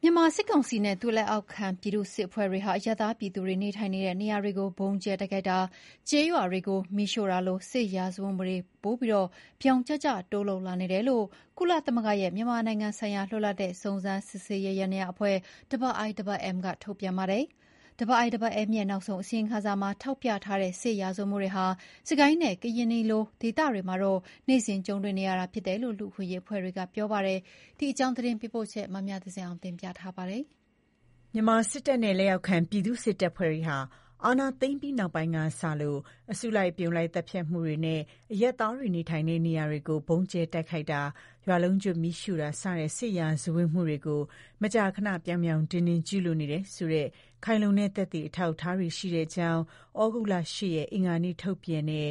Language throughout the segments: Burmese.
မြန်မာစစ်ကောင်စီနဲ့သူလက်အောက်ခံပြည်သူ့စစ်အဖွဲ့တွေဟာအရပ်သားပြည်သူတွေနေထိုင်နေတဲ့နေရာတွေကိုဗုံးကျဲတိုက်ခိုက်တာ၊ကျေးရွာတွေကိုမီးရှို့တာလိုစစ်ရာဇဝတ်မှုတွေပိုပြီးပြောင်ကျကျတိုးလုပ်လာနေတယ်လို့ကုလသမဂ္ဂရဲ့မြန်မာနိုင်ငံဆိုင်ရာလွတ်လပ်တဲ့စုံစမ်းစစ်ဆေးရေးယန္တရားအဖွဲ့ IIMM ကထုတ်ပြန်ပါတယ်။ IIMM ရဲ့နောက်ဆုံးအစီရင်ခံစာမှာထောက်ပြထားတဲ့စစ်ရာဇဝတ်မှုတွေဟာစစ်ကိုင်းနဲ့ကရင်နီလိုဒေသတွေမှာနေ့စဉ်ကြုံတွေ့နေရတာဖြစ်တယ်လို့လူ့အခွင့်အရေးအဖွဲ့တွေကပြောပါတယ်။ ဒီအကြောင်းသတင်းပေးပို့ချက်မမြသဇင်အောင်တင်ပြထားပါတယ်။ မြန်မာစစ်တပ်နဲ့လက်အောက်ခံပြည်သူ့စစ်တပ်ဖွဲ့တွေဟာအာဏာသိမ်းပြီးနောက်ပိုင်းကစလို့အစုလိုက်အပြုံလိုက်သတ်ဖြတ်မှုတွေနဲ့အရပ်သားတွေနေထိုင်တဲ့နေရာတွေကိုဗုံးကျဲတိုက်ခိုက်တာ၊ရွာလုံးကျွတ်မီးရှို့တာစတဲ့စစ်ရာဇဝတ်မှုတွေကိုမကြာခဏပြောင်ပြောင်တင်းတင်းကျူးလွန်နေတယ်ဆိုတဲ့ခိုင်လုံတဲ့သက်သေအထောက်အထားတွေရှိကြောင်းဩဂုတ်လ 8 ရက်အင်္ဂါနေ့ထုတ်ပြန်တဲ့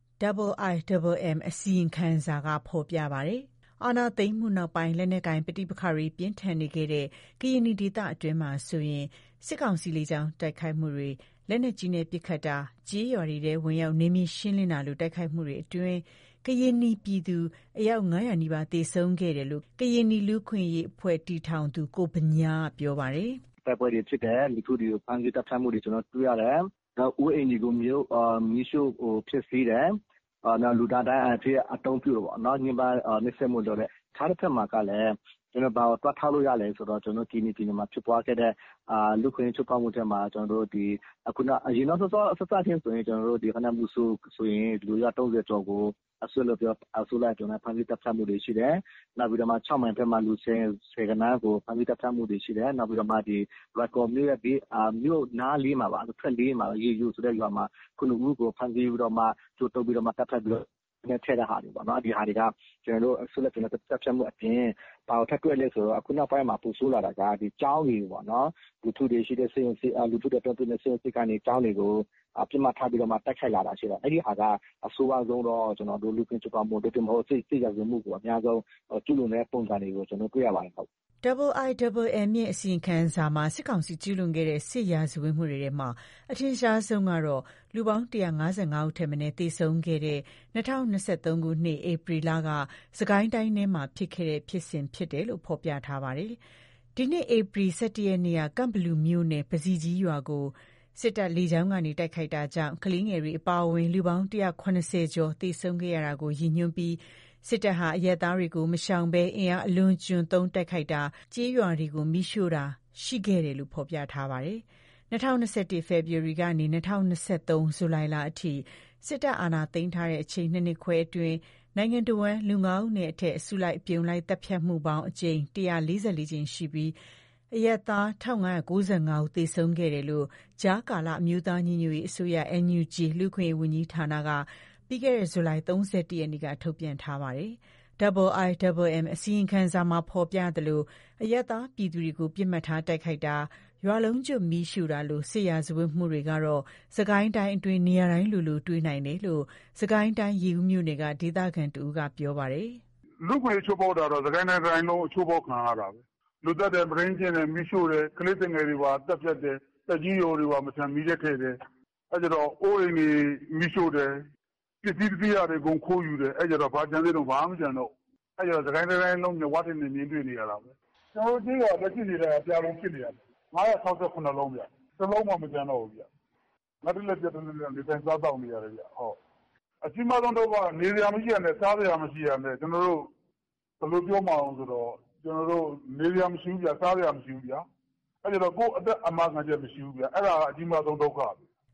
IIMM အစီရင်ခံစာကဖော်ပြပါတယ်။ အာဏာသိမ်းမှုနောက်ပိုင်းလက်နက်ကိုင်ပဋိပက္ခတွေပြင်းထန်နေခဲ့တဲ့ကရင်နီဒေသအတွင်းမှာဆိုရင်စစ်ကောင်စီလေကြောင်းတိုက်ခိုက်မှုတွေလက်နက်ကြီးနဲ့ပစ်ခတ်တာကျေးရွာတွေထဲဝင်ရောက်နယ်မြေရှင်းလင်းတာလိုတိုက်ခိုက်မှုတွေအတွင်းကရင်နီပြည်သူအယောက်900နီးပါးသေဆုံးခဲ့တယ်လို့ကရင်နီလူ့အခွင့်အရေးအဖွဲ့တည်ထောင်သူကိုဗညားကပြောပါတယ်။တိုက်ပွဲတွေဖြစ်တယ်လူထုတွေကိုဖမ်းဆီးတပ်ဖြတ်မှုတွေကျွန်တော်တွေ့ရတယ်။နောက်ဦးအိမ်တွေကိုမီးရှို့ဖြစ်စေတယ်။နောက်လူသားတိုင်းအဖြစ်အတုံးပြုတယ်ပေါ့နော်။ညှဉ်းပန်းနှိပ်စက်မှုလုပ်တဲ့ခြားတစ်ဖက်မှာကလည်းကျွန်တော်ဘာကိုတွက်ထားလို့ရလဲဆိုတော့ကျွန်တော်ကီနီပြည်နယ်မှာဖြစ်ပွားခဲ့တဲ့လူခွင့်ချုပ်ဖောက်မှုတွေမှာကျွန်တော်တို့ဒီအခုနအရင်တော့စချင်းဆိုရင်ကျွန်တော်တို့ဒီခဏမှုဆိုရင်လူရ30ကျော်ကိုအဆွေလို့ပြောအဆွေလိုက်ကျွန်တော်ဖမ်းဆီးတပ်ဖြတ်မှုတွေရှိတယ်။နောက်ပြီးတော့မှ6မိုင်ဘက်မှာလူ10ကနန်းကိုဖမ်းဆီးတပ်ဖြတ်မှုတွေရှိတယ်။နောက်ပြီးတော့မှဒီ record မျိုးရဲ့ဒီမျိုးနားလေးမှာပါဖက်လေးမှာရေယူဆိုတဲ့ရွာမှာခုနဦးကိုဖမ်းဆီးပြီးတော့မှကျိုးတုပ်ပြီးတော့မှတပ်ဖြတ်ပြီးတော့နဲ့ထဲတဲ့ဟာတွေပေါ့နော်ဒီဟာတွေကကျွန်တော်တို့အဆွေလက်ကျွန်တော်တပ်ဖြတ်မှုအပြင်ဘာလို့ထပ်တွေ့လဲဆိုတော့အခုနောက်ပိုင်းမှာပူဆိုးလာတာကဒီကြောင်းတွေပေါ့နော်လူထုတွေရှိတဲ့စေယုံစီလူထုတွေတွန်းတဲ့စေယုံစီကနေကြောင်းတွေကိုပြစ်မှတ်ထားပြီးတော့မှတိုက်ခိုက်လာတာရှိတယ်အဲ့ဒီဟာကအဆိုးအဆုံးတော့ကျွန်တော်တို့လူချင်းချုပ်ပါမှုတို့တမဟုတ်စိတ်ရစမှုကိုအများဆုံးကျူးလွန်တဲ့ပုံစံတွေကိုကျွန်တော်တွေ့ရပါတယ်ဟုတ် IIMM ရဲ့အစီရင်ခံစာမှာစစ်ကောင်စီကျူးလွန်ခဲ့တဲ့စစ်ရာဇဝတ်မှုတွေထဲမှာအထင်ရှားဆုံးကတော့လူပေါင်း155ဦးထက်မနည်းသေဆုံးခဲ့တဲ့2023ခုနှစ်ဧပြီလကစကိုင်းတိုင်းထဲမှာဖြစ်ခဲ့တဲ့ဖြစ်စဉ်ဖြစ်တယ်လို့ဖော်ပြထားပါတယ်။ဒီနှစ်ဧပြီ17ရက်နေ့ကကန့်ဘလူမြို့နယ်ပဇီကြီးရွာကိုစစ်တပ်လေကြောင်းကနေတိုက်ခိုက်တာကြောင့်ကလေးငယ်တွေအပါအဝင်လူပေါင်း180ကျော်သေဆုံးခဲ့ရတာကိုရည်ညွှန်းပြီးစစ်တပ်ဟာအရပ်သားတွေကိုမရှောင်ဘဲအင်အားအလွန်ကျွံသုံးတိုက်ခိုက်တာကျေးရွာတွေကိုမီးရှို့တာရှိခဲ့တယ်လို့ဖော်ပြထားပါတယ်။2021ဖေဖော်ဝါရီကနေ2023ဇူလိုင်လအထိစစ်တပ်အာဏာသိမ်းထားတဲ့အချိန်2နှစ်ခွဲအတွင်းနိုင်ငံတော်ဝန်လူ9ဦးနဲ့အထက်အစုလိုက်အပြုံလိုက်တပ်ဖြတ်မှုပေါင်းအကြိမ်144ကြိမ်ရှိပြီးအရပ်သား1595ဦးသေဆုံးခဲ့တယ်လို့ကြားကာလအမျိုးသားညီညွတ်ရေးအစိုးရ NUG လူ့အခွင့်အရေးဝန်ကြီးဌာနကပြီးခဲ့တဲ့ဇူလိုင်31ရက်နေ့ကထုတ်ပြန်ထားပါတယ်။ IIMM အစီရင်ခံစာမှာဖော်ပြသလိုအရပ်သားပြည်သူတွေကိုပြစ်မှတ်ထားတိုက်ခိုက်တာရွာလုံးကျွတ်မီးရှို့တာလိုစစ်ရာဇဝတ်မှုတွေကတော့စကိုင်းတိုင်းအတွင်းနေရာတိုင်းလိုတွေ့နိုင်တယ်လို့စကိုင်းတိုင်းရေဦးမြို့နယ်ကဒေသခံတဦးကပြောပါတယ်။လူခွေချိုးပေါက်တာတော့စကိုင်းတိုင်းလုံးချိုးပေါက်ခံရတာပဲ။လူသက်တဲ့ပရင်းချင်းနဲ့မီးရှို့တယ်ကလေးငယ်တွေပါတက်ပြတ်တယ်တက်ကြီးရော်တွေပါမဆန်မီးတဲ့ထဲတယ်အဲ့ကြတော့အိုးအိမ်တွေမီးရှို့တယ်ပစ္စည်းတွေကုန်ခိုးယူတယ်အဲ့ကြတော့ဘာကြံသေးတော့ဘာမှမကြံတော့အဲ့ကြတော့စကိုင်းတိုင်းလုံးမြဝတ်တင်နေမြင်တွေ့နေရတာပဲကျွန်တော်တို့ကလက်ရှိနေတာအပြာလုံးဖြစ်နေရတယ်968လုံးဗျတစ်လုံးမှမကြံတော့ဘူးဗျငါတို့လက်ပြတ်တဲ့နေတိုင်းစားတောက်နေရတယ်ဗျဟုတ်အကြီးမားဆုံးတော့ကနေစရာမရှိရနဲ့စားစရာမရှိရနဲ့ကျွန်တော်တို့ဘယ်လိုပြောမအောင်ဆိုတော့ကျွန်တော်တို့နေစရာမရှိဘူးဗျစားစရာမရှိဘူးဗျအဲ့ကြတော့ကိုယ့်အသက်အမခံချက်မရှိဘူးဗျအဲ့ဒါကအကြီးမားဆုံးဒုက္ခပဲ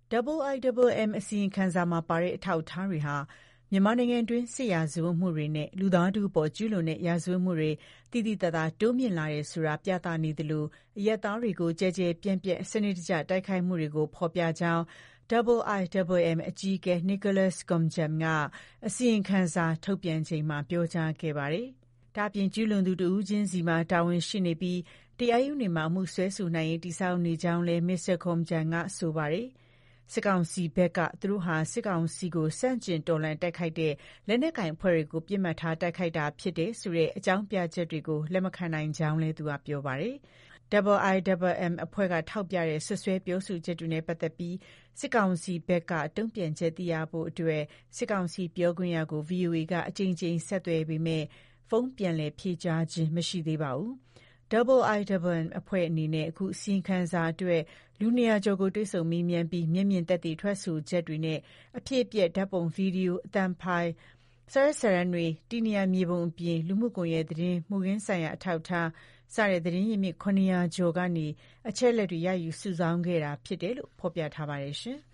IIMM အစီရင်ခံစာမှာပါတဲ့အထောက်အထားတွေဟာမြန်မာနိုင်ငံတွင်းစစ်ရာဇဝတ်မှုတွေနဲ့လူသားထုအပေါ်ကျူးလွန်တဲ့ရာဇဝတ်မှုတွေတိတိတသားတိုးမြင့်လာတယ်ဆိုတာပြသနေသလိုအရပ်သားတွေကိုကြဲကြဲပြန့်ပြန့်စနစ်တကျတိုက်ခိုက်မှုတွေကိုဖော်ပြကြောင်းIIMM အကြီးအကဲ Nicholas Koumjian ကအစီရင်ခံစာထုတ်ပြန်ချိန်မှာပြောကြားခဲ့ပါတယ်။ဒါ့အပြင်ကျူးလွန်သူတဦးချင်းစီမှာတာဝန်ရှိနေပြီးတရားရုံးတွေမှာအမှုစွဲဆိုနိုင်ရေးတည်ဆောက်နေကြောင်းလည်း Mr. Koumjian ကဆိုပါတယ်။စစ်ကောင်စီဘက်ကသူတို့ဟာစစ်ကောင်စီကိုစန့်ကျင်တော်လှန်တိုက်ခိုက်တဲ့လက်နက်ကိုင်အဖွဲ့တွေကိုပြစ်မှတ်ထားတိုက်ခိုက်တာဖြစ်တယ်ဆိုတဲ့အကြောင်းပြချက်တွေကိုလက်မခံနိုင်ကြောင်းလည်းသူကပြောပါတယ်။ IIMM အဖွဲ့ကထောက်ပြတဲ့ဆွဆွဲပြောဆိုချက်တွေနဲ့ပတ်သက်ပြီးစစ်ကောင်စီဘက်ကတုံ့ပြန်ချက်သိရဖို့အတွက်စစ်ကောင်စီပြောခွင့်ရကို VOA ကအကြိမ်ကြိမ်ဆက်သွယ်ပေမဲ့ဖုန်းပြန်လည်ဖြေကြားခြင်းမရှိသေးပါဘူး။ IIMM အဖွဲ့အနေနဲ့အခုအစီရင်ခံစာအတွက်လူ200ကျော်ကိုတွေ့ဆုံမေးမြန်းပြီးမျက်မြင်သက်သေထွက်ဆိုချက်တွေနဲ့အဖြစ်အပျက်ဓာတ်ပုံဗီဒီယိုအသံဖိုင်စာရွက်စာတမ်းတွေတည်နေရာမြေပုံအပြင်လူမှုကွန်ရက်သတင်းမှုခင်းဆိုင်ရာအထောက်အထားစတဲ့သတင်းရင်းမြစ်900ကျော်ကနေအချက်အလက်တွေရယူစုဆောင်းခဲ့တာဖြစ်တယ်လို့ဖော်ပြထားပါတယ်ရှင်။